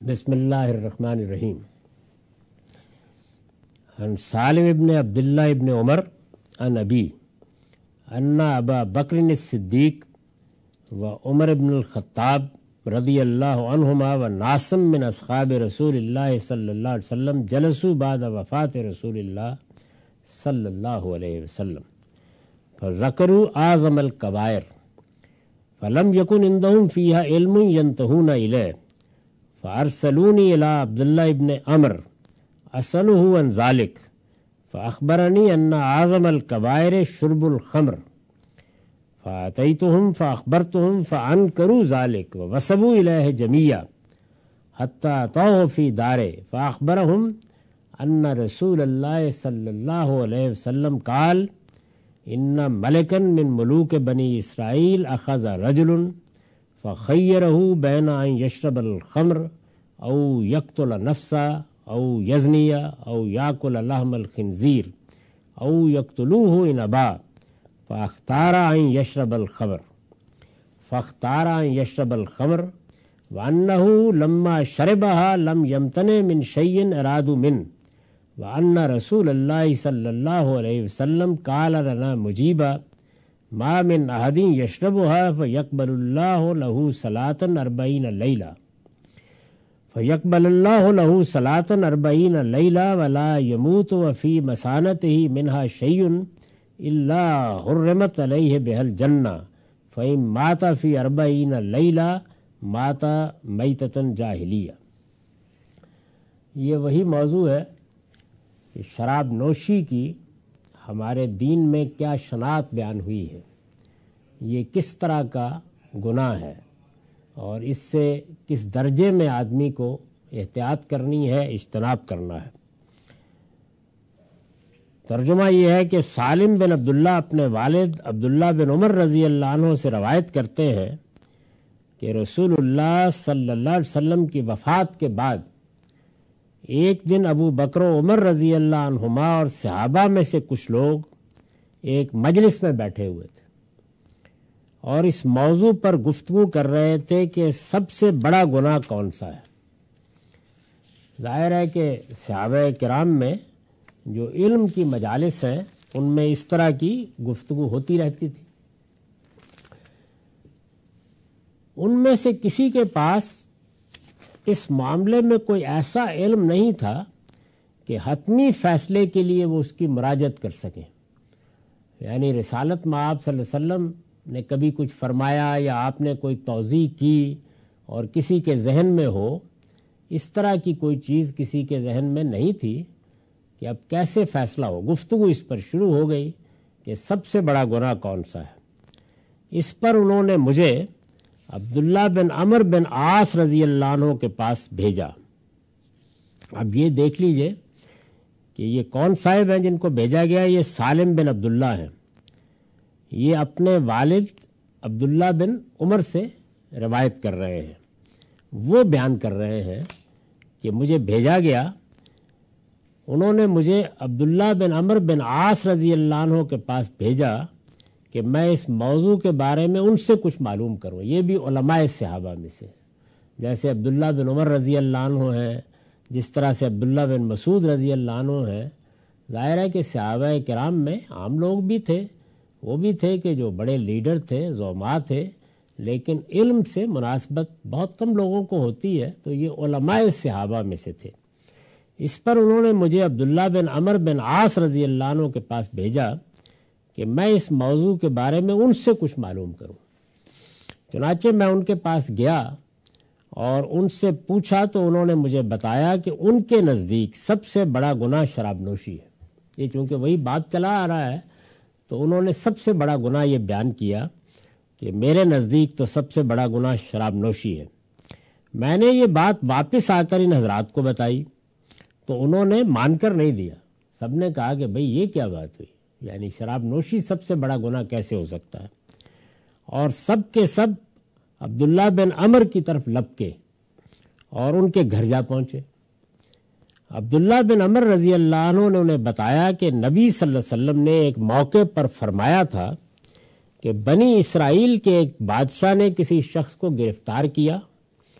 بسم اللہ الرحمن الرحیم. عن سالم ابن عبداللہ ابن عمر عن ابی ان ابا بکر الصدیق و عمر ابن الخطاب رضی اللہ عنہما و ناسم من اصحاب رسول اللہ صلی اللہ علیہ وسلم جلسوا بعد وفات رسول اللہ صلی اللہ علیہ وسلم فذکروا اعظم الکبائر فلم یکن عندهم فیہا علم ینتہون الیہ فارسلونی الی عبداللہ ابن عمر اسألہ عن ذلک فاخبرنی ان اعظم الکبائر شرب الخمر فاتیتهم فاخبرتهم فانکروا ذلک ووثبوا الیہ جمیعا حتی اتوہ فی دارہ فاخبرهم ان رسول اللہ صلی اللہ علیہ وسلم قال ان ملکا من ملوک بنی اسرائیل اخذ رجل فخیرہ بین ان یشرب الخمر او یقتل نفسا او یزنی او یاکل لحم الخنزیر او یقتلوہ ان ابا فاختار ان یشرب الخمر وانہ لما شربها لم یمتنع من شیء ارادوا منہ وأن رسول اللہ صلی اللہ علیہ وسلم قال لنا مجیبا ما من أحد يشربها فيقبل الله له صلاة 40 ليلة ولا يموت وفي مسانته منها شيء إلا حرمت عليه بها الجنة فإن مات في 40 ليلة مات میتة جاہلیہ. یہ وہی موضوع ہے کہ شراب نوشی کی ہمارے دین میں کیا شناعت بیان ہوئی ہے، یہ کس طرح کا گناہ ہے اور اس سے کس درجے میں آدمی کو احتیاط کرنی ہے، اجتناب کرنا ہے. ترجمہ یہ ہے کہ سالم بن عبداللہ اپنے والد عبداللہ بن عمر رضی اللہ عنہ سے روایت کرتے ہیں کہ رسول اللہ صلی اللہ علیہ وسلم کی وفات کے بعد ایک دن ابو بکر و عمر رضی اللہ عنہما اور صحابہ میں سے کچھ لوگ ایک مجلس میں بیٹھے ہوئے تھے اور اس موضوع پر گفتگو کر رہے تھے کہ سب سے بڑا گناہ کون سا ہے. ظاہر ہے کہ صحابہ کرام میں جو علم کی مجالس ہیں ان میں اس طرح کی گفتگو ہوتی رہتی تھی. ان میں سے کسی کے پاس اس معاملے میں کوئی ایسا علم نہیں تھا کہ حتمی فیصلے کے لیے وہ اس کی مراجعت کر سکیں. یعنی رسالت میں آپ صلی اللہ علیہ وسلم نے کبھی کچھ فرمایا یا آپ نے کوئی توضیح کی اور کسی کے ذہن میں ہو، اس طرح کی کوئی چیز کسی کے ذہن میں نہیں تھی کہ اب کیسے فیصلہ ہو. گفتگو اس پر شروع ہو گئی کہ سب سے بڑا گناہ کون سا ہے. اس پر انہوں نے مجھے عبداللہ بن عمر بن عاص رضی اللہ عنہ کے پاس بھیجا. اب یہ دیکھ لیجئے کہ یہ کون صاحب ہیں جن کو بھیجا گیا. یہ سالم بن عبداللہ ہیں. یہ اپنے والد عبداللہ بن عمر سے روایت کر رہے ہیں. وہ بیان کر رہے ہیں کہ مجھے بھیجا گیا، انہوں نے مجھے عبداللہ بن عمر بن عاص رضی اللہ عنہ کے پاس بھیجا کہ میں اس موضوع کے بارے میں ان سے کچھ معلوم کروں. یہ بھی علماء صحابہ میں سے، جیسے عبداللہ بن عمر رضی اللہ عنہ ہیں، جس طرح سے عبداللہ بن مسعود رضی اللہ عنہ ہیں. ظاہر ہے کہ صحابہ کرام میں عام لوگ بھی تھے، وہ بھی تھے کہ جو بڑے لیڈر تھے، زعماء تھے، لیکن علم سے مناسبت بہت کم لوگوں کو ہوتی ہے، تو یہ علماء صحابہ میں سے تھے. اس پر انہوں نے مجھے عبداللہ بن عمر بن عاص رضی اللہ عنہ کے پاس بھیجا کہ میں اس موضوع کے بارے میں ان سے کچھ معلوم کروں. چنانچہ میں ان کے پاس گیا اور ان سے پوچھا تو انہوں نے مجھے بتایا کہ ان کے نزدیک سب سے بڑا گناہ شراب نوشی ہے. یہ چونکہ وہی بات چلا آ رہا ہے تو انہوں نے سب سے بڑا گناہ یہ بیان کیا کہ میرے نزدیک تو سب سے بڑا گناہ شراب نوشی ہے. میں نے یہ بات واپس آ کر ان حضرات کو بتائی تو انہوں نے مان کر نہیں دیا. سب نے کہا کہ بھئی یہ کیا بات ہوئی، یعنی شراب نوشی سب سے بڑا گناہ کیسے ہو سکتا ہے. اور سب کے سب عبداللہ بن عمر کی طرف لپکے اور ان کے گھر جا پہنچے. عبداللہ بن عمر رضی اللہ عنہ نے انہیں بتایا کہ نبی صلی اللہ علیہ وسلم نے ایک موقع پر فرمایا تھا کہ بنی اسرائیل کے ایک بادشاہ نے کسی شخص کو گرفتار کیا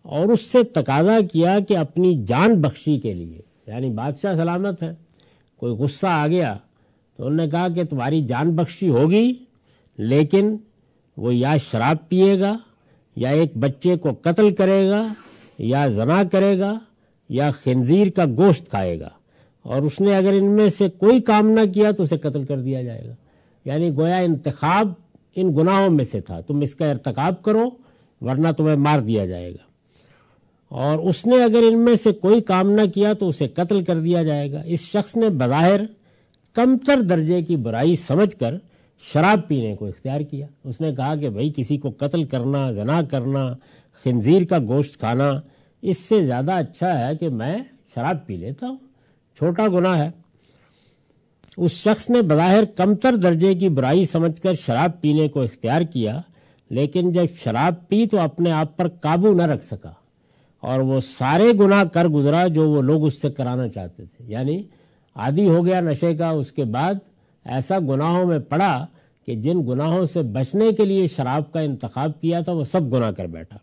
اور اس سے تقاضا کیا کہ اپنی جان بخشی کے لیے، یعنی بادشاہ سلامت ہے، کوئی غصہ آ گیا تو انہوں نے کہا کہ تمہاری جان بخشی ہوگی، لیکن وہ یا شراب پیے گا، یا ایک بچے کو قتل کرے گا، یا زنا کرے گا، یا خنزیر کا گوشت کھائے گا، اور اس نے اگر ان میں سے کوئی کام نہ کیا تو اسے قتل کر دیا جائے گا۔ یعنی گویا انتخاب ان گناہوں میں سے تھا، تم اس کا ارتکاب کرو ورنہ تمہیں مار دیا جائے گا، اور اس نے اگر ان میں سے کوئی کام نہ کیا تو اسے قتل کر دیا جائے گا۔ اس شخص نے بظاہر کمتر درجے کی برائی سمجھ کر شراب پینے کو اختیار کیا۔ اس نے کہا کہ بھئی کسی کو قتل کرنا، زنا کرنا، خنزیر کا گوشت کھانا، اس سے زیادہ اچھا ہے کہ میں شراب پی لیتا ہوں، چھوٹا گناہ ہے۔ اس شخص نے بظاہر کمتر درجے کی برائی سمجھ کر شراب پینے کو اختیار کیا، لیکن جب شراب پی تو اپنے آپ پر قابو نہ رکھ سکا، اور وہ سارے گناہ کر گزرا جو وہ لوگ اس سے کرانا چاہتے تھے۔ یعنی عادی ہو گیا نشے کا، اس کے بعد ایسا گناہوں میں پڑا کہ جن گناہوں سے بچنے کے لیے شراب کا انتخاب کیا تھا وہ سب گناہ کر بیٹھا۔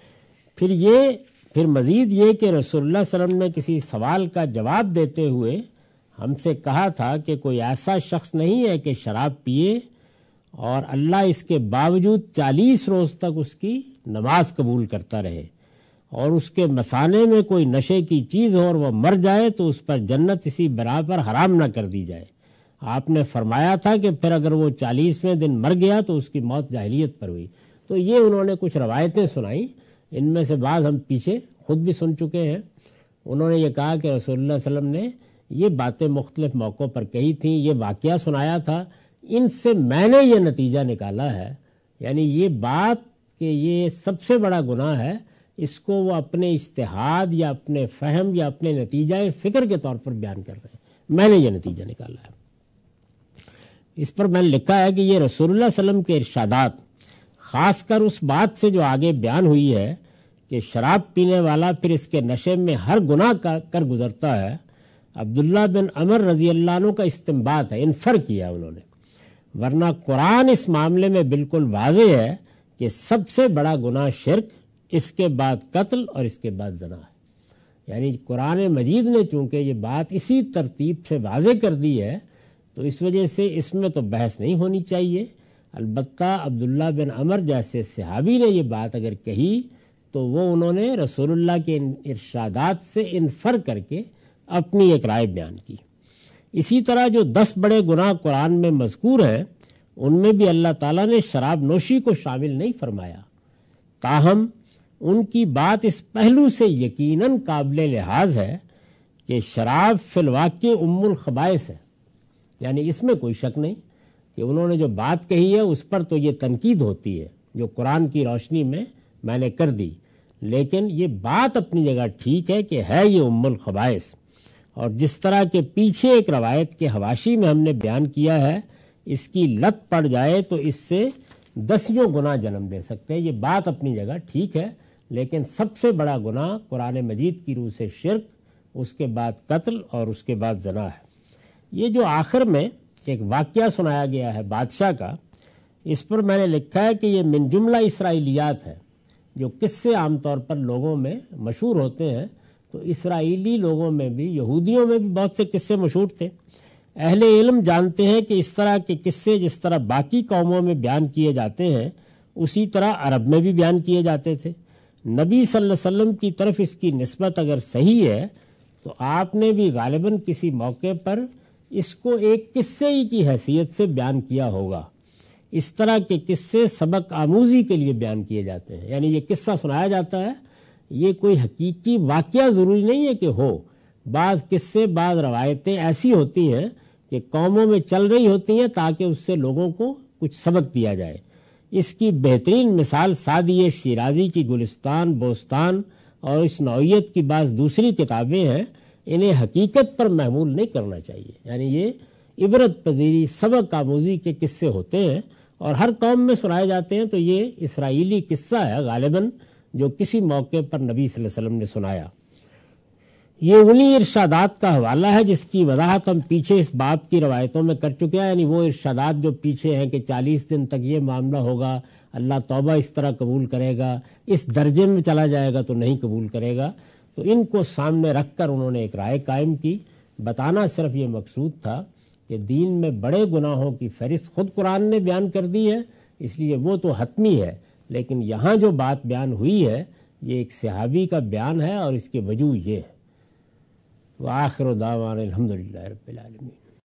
پھر مزید یہ کہ رسول اللہ صلی اللہ علیہ وسلم نے کسی سوال کا جواب دیتے ہوئے ہم سے کہا تھا کہ کوئی ایسا شخص نہیں ہے کہ شراب پیے اور اللہ اس کے باوجود 40 روز تک اس کی نماز قبول کرتا رہے، اور اس کے مثانے میں کوئی نشے کی چیز ہو اور وہ مر جائے تو اس پر جنت اسی بنا پر حرام نہ کر دی جائے۔ آپ نے فرمایا تھا کہ پھر اگر وہ 40ویں دن مر گیا تو اس کی موت جاہلیت پر ہوئی۔ تو یہ انہوں نے کچھ روایتیں سنائیں، ان میں سے بعض ہم پیچھے خود بھی سن چکے ہیں۔ انہوں نے یہ کہا کہ رسول اللہ صلی اللہ علیہ وسلم نے یہ باتیں مختلف موقعوں پر کہی تھیں، یہ واقعہ سنایا تھا، ان سے میں نے یہ نتیجہ نکالا ہے، یعنی یہ بات کہ یہ سب سے بڑا گناہ ہے، اس کو وہ اپنے اجتہاد یا اپنے فہم یا اپنے نتیجہ فکر کے طور پر بیان کر رہے ہیں، میں نے یہ نتیجہ نکالا ہے۔ اس پر میں نے لکھا ہے کہ یہ رسول اللہ صلی اللہ علیہ وسلم کے ارشادات، خاص کر اس بات سے جو آگے بیان ہوئی ہے کہ شراب پینے والا پھر اس کے نشے میں ہر گناہ کر گزرتا ہے، عبداللہ بن عمر رضی اللہ عنہ کا استنباط ہے، انفر کیا انہوں نے، ورنہ قرآن اس معاملے میں بالکل واضح ہے کہ سب سے بڑا گناہ شرک، اس کے بعد قتل اور اس کے بعد زنا ہے۔ یعنی قرآن مجید نے چونکہ یہ بات اسی ترتیب سے واضح کر دی ہے تو اس وجہ سے اس میں تو بحث نہیں ہونی چاہیے۔ البتہ عبداللہ بن عمر جیسے صحابی نے یہ بات اگر کہی تو وہ انہوں نے رسول اللہ کے ارشادات سے انفر کر کے اپنی ایک رائے بیان کی۔ اسی طرح جو 10 بڑے گناہ قرآن میں مذکور ہیں ان میں بھی اللہ تعالیٰ نے شراب نوشی کو شامل نہیں فرمایا، تاہم ان کی بات اس پہلو سے یقیناً قابل لحاظ ہے کہ شراب فی الواقع ام الخبائث ہے، یعنی اس میں کوئی شک نہیں کہ انہوں نے جو بات کہی ہے اس پر تو یہ تنقید ہوتی ہے جو قرآن کی روشنی میں نے کر دی، لیکن یہ بات اپنی جگہ ٹھیک ہے کہ ہے یہ ام الخبائث، اور جس طرح کے پیچھے ایک روایت کے حواشی میں ہم نے بیان کیا ہے، اس کی لت پڑ جائے تو اس سے 10 گناہ جنم دے سکتے ہیں۔ یہ بات اپنی جگہ ٹھیک ہے، لیکن سب سے بڑا گناہ قرآن مجید کی روح سے شرک، اس کے بعد قتل اور اس کے بعد زنا ہے۔ یہ جو آخر میں ایک واقعہ سنایا گیا ہے بادشاہ کا، اس پر میں نے لکھا ہے کہ یہ من جملہ اسرائیلیات ہے، جو قصے عام طور پر لوگوں میں مشہور ہوتے ہیں، تو اسرائیلی لوگوں میں بھی، یہودیوں میں بھی بہت سے قصے مشہور تھے۔ اہل علم جانتے ہیں کہ اس طرح کے قصے جس طرح باقی قوموں میں بیان کیے جاتے ہیں اسی طرح عرب میں بھی بیان کیے جاتے تھے۔ نبی صلی اللہ علیہ وسلم کی طرف اس کی نسبت اگر صحیح ہے تو آپ نے بھی غالباً کسی موقع پر اس کو ایک قصے ہی کی حیثیت سے بیان کیا ہوگا۔ اس طرح کے قصے سبق آموزی کے لیے بیان کیے جاتے ہیں، یعنی یہ قصہ سنایا جاتا ہے، یہ کوئی حقیقی واقعہ ضروری نہیں ہے کہ ہو۔ بعض قصے، بعض روایتیں ایسی ہوتی ہیں کہ قوموں میں چل رہی ہوتی ہیں تاکہ اس سے لوگوں کو کچھ سبق دیا جائے۔ اس کی بہترین مثال سعدی شیرازی کی گلستان، بوستان اور اس نوعیت کی بعض دوسری کتابیں ہیں، انہیں حقیقت پر محمول نہیں کرنا چاہیے، یعنی یہ عبرت پذیری، سبق آموزی کے قصے ہوتے ہیں اور ہر قوم میں سنائے جاتے ہیں، تو یہ اسرائیلی قصہ ہے غالباً جو کسی موقع پر نبی صلی اللہ علیہ وسلم نے سنایا۔ یہ انہی ارشادات کا حوالہ ہے جس کی وضاحت ہم پیچھے اس باب کی روایتوں میں کر چکے ہیں، یعنی وہ ارشادات جو پیچھے ہیں کہ 40 دن تک یہ معاملہ ہوگا، اللہ توبہ اس طرح قبول کرے گا، اس درجے میں چلا جائے گا تو نہیں قبول کرے گا۔ تو ان کو سامنے رکھ کر انہوں نے ایک رائے قائم کی۔ بتانا صرف یہ مقصود تھا کہ دین میں بڑے گناہوں کی فہرست خود قرآن نے بیان کر دی ہے، اس لیے وہ تو حتمی ہے، لیکن یہاں جو بات بیان ہوئی ہے یہ ایک صحابی کا بیان ہے اور اس کے وجوہ یہ ہے۔ وآخر دعوانا الحمدللہ رب العالمین۔